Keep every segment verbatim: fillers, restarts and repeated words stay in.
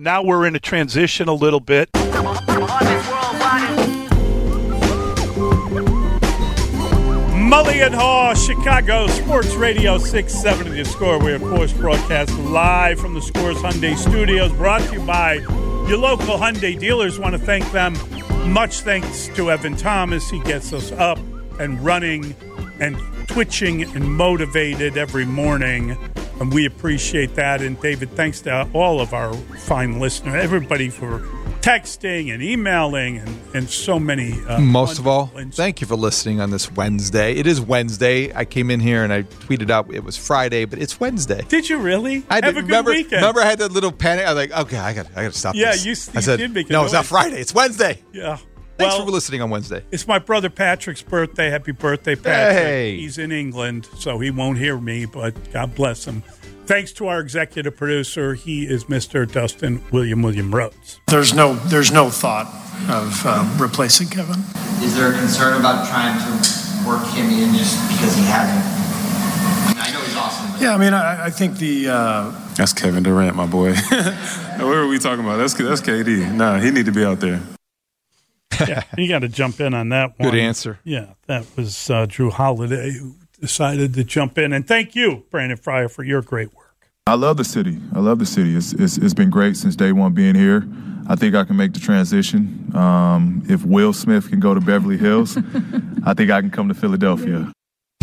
Now we're in a transition a little bit. Mully and Haw, Chicago Sports Radio six seventy The Score. We, of course, broadcast live from the Scores Hyundai Studios, brought to you by your local Hyundai dealers. Want to thank them. Much thanks to Evan Thomas. He gets us up and running and twitching and motivated every morning, and we appreciate that. And David, thanks to all of our fine listeners, everybody for texting and emailing and, and so many. Uh, Most of all, and- thank you for listening on this Wednesday. It is Wednesday. I came in here and I tweeted out it was Friday, but it's Wednesday. Did you really? I Have did, a good remember, weekend. Remember I had that little panic? I was like, okay, I got I got to stop Yeah, this. you, I you said, did make a no, it's noise. not Friday. It's Wednesday. Yeah. Thanks well, for listening on Wednesday. It's my brother Patrick's birthday. Happy birthday, Patrick. Hey. He's in England, so he won't hear me, but God bless him. Thanks to our executive producer. He is Mister Dustin William William Rhodes. There's no there's no thought of um, replacing Kevin. Is there a concern about trying to work him in just because he hasn't? I mean, I know he's awesome. But Yeah, I mean, I, I think the uh, That's Kevin Durant, my boy. What are we talking about? That's that's K D. Nah, he need to be out there. Yeah, you got to jump in on that one. Good answer. Yeah, that was uh, Drew Holiday who decided to jump in. And thank you, Brandon Fryer, for your great work. I love the city. I love the city. It's, it's, it's been great since day one being here. I think I can make the transition. Um, if Will Smith can go to Beverly Hills, I think I can come to Philadelphia.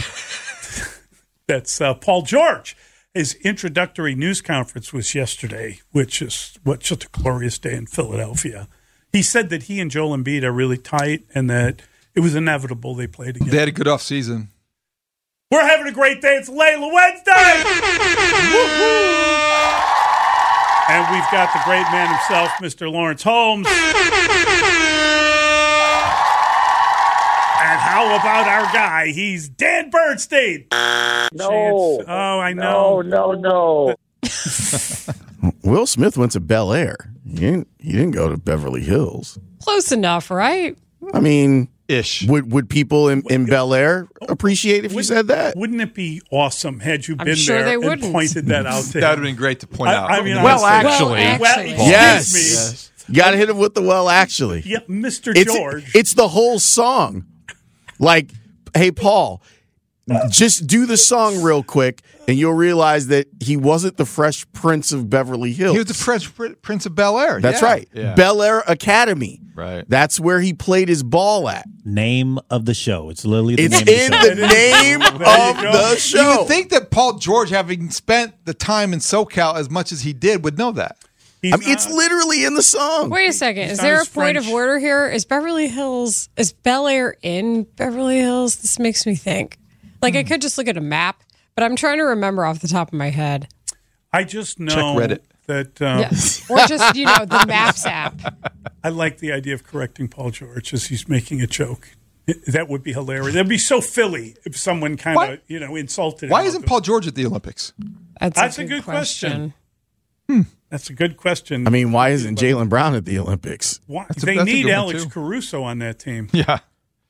That's uh, Paul George. His introductory news conference was yesterday, which is what just a glorious day in Philadelphia. He said that he and Joel Embiid are really tight and that it was inevitable they played together. They had a good off season. We're having a great day. It's Layla Wednesday. Woo-hoo. And we've got the great man himself, Mister Lawrence Holmes. And how about our guy? He's Dan Bernstein. No. Chance. Oh, I know. No, no, no. Will Smith went to Bel Air. He didn't, he didn't go to Beverly Hills. Close enough, right? I mean, Ish. would would people in, in Bel Air appreciate if you said that? Wouldn't it be awesome had you I'm been sure there they and wouldn't. pointed that out to him? That would have been great to point I- out. I mean, Well, honestly. actually. Well, Well, actually. excuse Yes. me. Yes. Got to hit him with the well, actually. Yeah, Mister It's, George. it's the whole song. Like, hey, Paul, just do the song real quick, and you'll realize that he wasn't the Fresh Prince of Beverly Hills. He was the Fresh Pr- Prince of Bel Air. That's Yeah. right. Yeah. Bel Air Academy. Right. That's where he played his ball at. Name of the show. It's literally the It's name of the in show. the name There you of go. the You show. would think that Paul George, having spent the time in SoCal as much as he did, would know that. He's I mean, it's not- literally in the song. Wait a second. He's Is not there a as point of French. order here? Is Beverly Hills, is Bel Air in Beverly Hills? This makes me think. Like, I could just look at a map, but I'm trying to remember off the top of my head. I just know Check Reddit. that um, Yes. Or just, you know, the Maps app. I like the idea of correcting Paul George as he's making a joke. That would be hilarious. That'd be so Philly if someone kind Why- of, you know, insulted Why him. isn't Paul George at the Olympics? That's, That's a good question. That's a good question. I mean, why isn't Jaylen Brown at the Olympics? Why, That's a- they that's a need good one, Alex too. Caruso on that team. Yeah.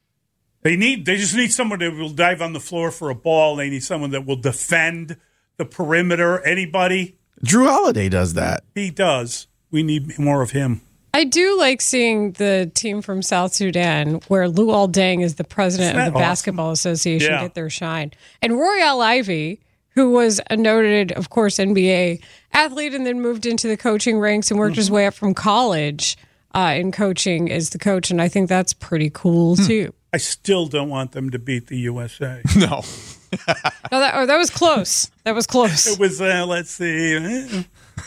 They need. They just need someone that will dive on the floor for a ball. They need someone that will defend the perimeter. Anybody? Drew Holiday does that. He does. We need more of him. I do like seeing the team from South Sudan, where Luol Deng is the president Isn't of the that awesome? Basketball Association, Yeah. get their shine. And Royale Ivy, who was a noted, of course, N B A athlete and then moved into the coaching ranks and worked his way up from college uh, in coaching as the coach. And I think that's pretty cool, too. I still don't want them to beat the U S A. No. No, that, oh, that was close. That was close. It was. Uh, let's see. eh.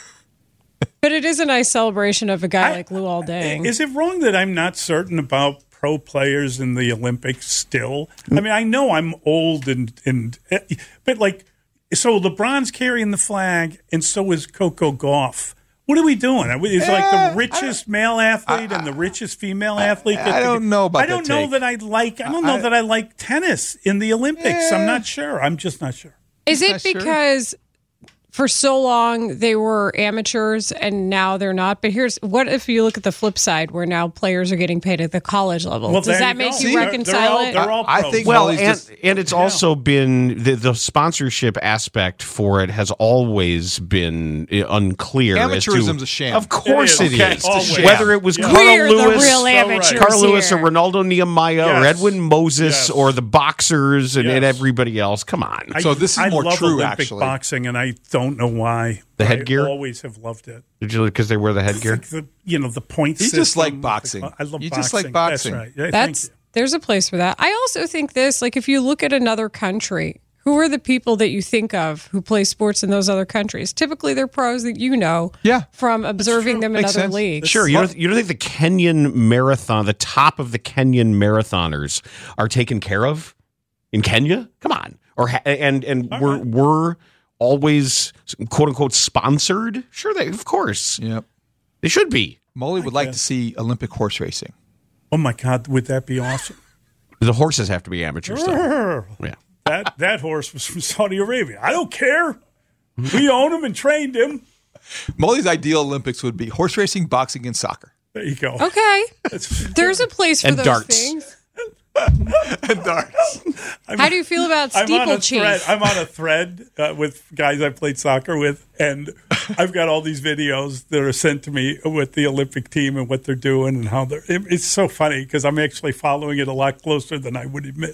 But it is a nice celebration of a guy I- like Luol Deng. Is it wrong that I'm not certain about pro players in the Olympics still? I mean, I know I'm old and, and but like, so LeBron's carrying the flag, and so is Coco Gauff. What are we doing? Are we- Is like Eh, the richest male athlete and the richest female athlete? I don't know about I don't that know take. that I like. I don't know I- that I like tennis in the Olympics. I'm Eh. not sure. I'm just not sure. Is it not sure. because for so long they were amateurs and now they're not. But here's what if you look at the flip side, where now players are getting paid at the college level? Well, Does that you make go. you See, reconcile they're all, it? They're all I pros. think Well, Molly's and, just- and it's also been the, the sponsorship aspect for it has always been uh, unclear. as to- Amateurism's a sham. Of course It it is. is. Okay, always. Whether it was Yeah. Carl We're the Lewis, real So right. amateurs Carl Lewis here. or Ronaldo Nehemiah or Yes. Edwin Moses Yes. or the boxers and, and Yes. everybody else. Come on. I- So this is I more love true, Olympic actually. boxing, and I don't know why. The I headgear? always have loved it. Did you because they wear the headgear? Like the, you know, the point You system. just like boxing. I love You boxing. just like boxing. That's right. Yeah, thank That's you. there's a place for that. I also think this, like if you look at another country, who are the people that you think of who play sports in those other countries? Typically they're pros that you know Yeah. from observing them in Makes other sense. leagues. Sure, you don't, you don't think the Kenyan marathon, the top of the Kenyan marathoners, are taken care of in Kenya? Come on, or ha- and and we're we're always quote unquote sponsored. Sure, they of course Yep. they should be. Molly would like to see Olympic horse racing. Oh my God, would that be awesome? The horses have to be amateurs, though. Yeah. That that horse was from Saudi Arabia. I don't care. We own him and trained him. Molly's ideal Olympics would be horse racing, boxing, and soccer. There you go. Okay. That's- There's a place for And those darts. things. And darts. How do you feel about I'm on a steeplechase? thread. I'm on a thread uh, with guys I played soccer with, and I've got all these videos that are sent to me with the Olympic team and what they're doing and how they're. It, it's so funny because I'm actually following it a lot closer than I would admit.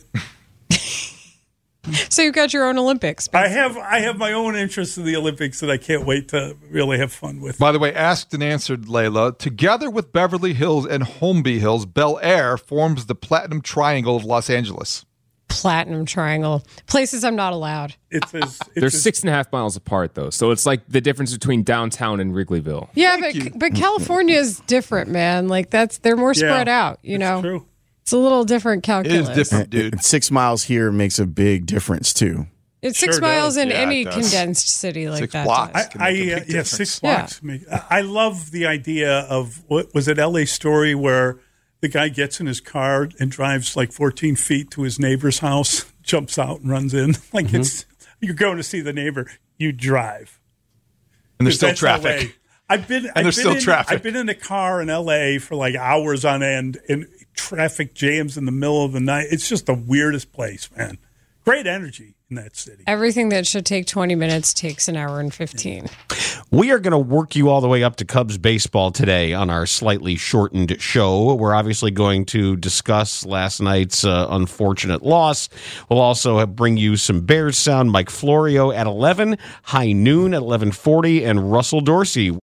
So you've got your own Olympics. I have I have my own interest in the Olympics that I can't wait to really have fun with. By the way, asked and answered, Layla. Together with Beverly Hills and Holmby Hills, Bel Air forms the Platinum Triangle of Los Angeles. Platinum Triangle. Places I'm not allowed. It's as, it's They're as- six and a half miles apart, though. So it's like the difference between downtown and Wrigleyville. Yeah, but but California is different, man. Like that's they're more Yeah, spread out, you it's know. true. It's a little different It calculus. is different, dude. And six miles here makes a big difference too. It's six Sure miles does. in Yeah, any it does. condensed city like Six that. blocks. does. can I, make a uh, big yeah, difference. six Yeah. blocks. Make, I I love the idea of what was it L A Story where the guy gets in his car and drives like fourteen feet to his neighbor's house, jumps out and runs in. Like Mm-hmm. it's you're going to see the neighbor, you drive. And there's still That's L A. traffic. I've been and there's still in, traffic. I've been in a car in L A for like hours on end and traffic jams in the middle of the night. It's just the weirdest place, man. Great energy in that city. Everything that should take twenty minutes takes an hour and fifteen. We are going to work you all the way up to Cubs baseball today on our slightly shortened show. We're obviously going to discuss last night's uh, unfortunate loss. We'll also have, bring you some Bears sound. Mike Florio at eleven, High Noon at eleven forty, and Russell Dorsey.